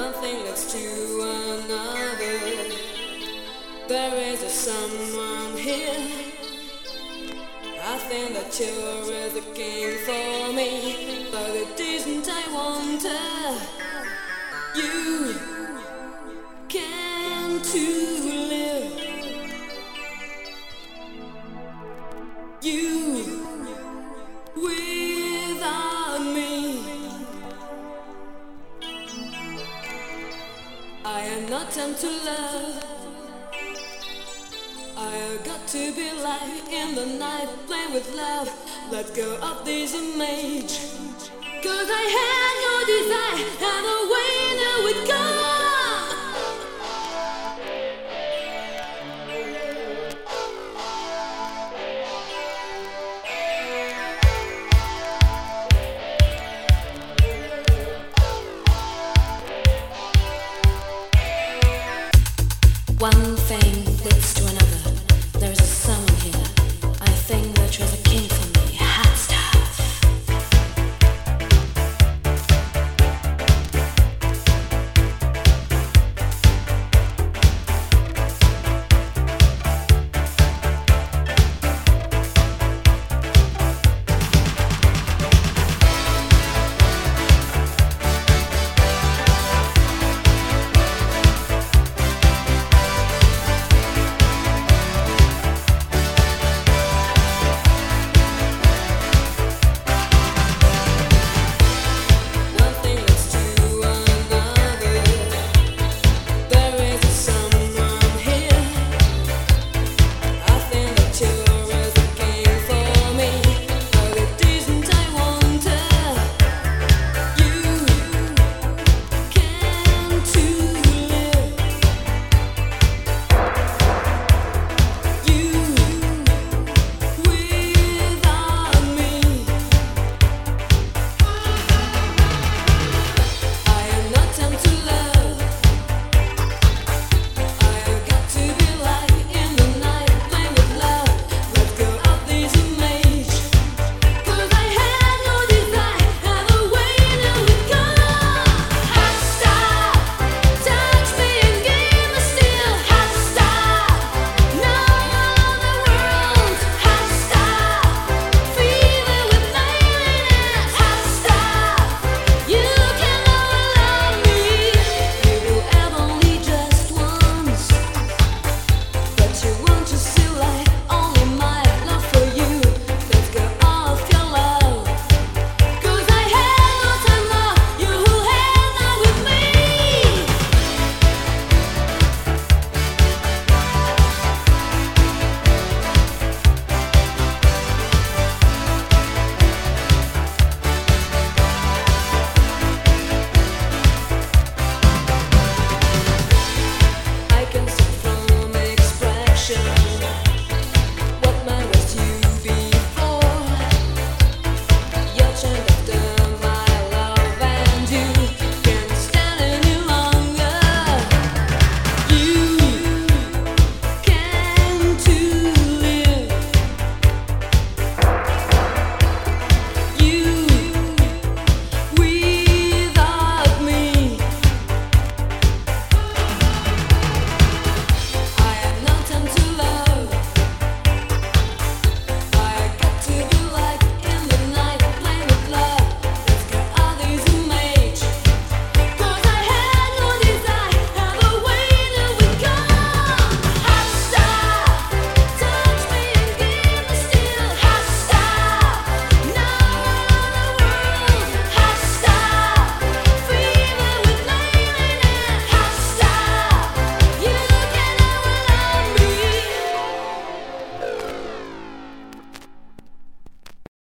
one thing leads to another. There is a someone here. I think that you're the king for me, but it isn't I want you can to live. You without me. I am not time to love. I got to be light in the night, play with love. Let go of this image, 'cause I had no desire, and the way that would go. One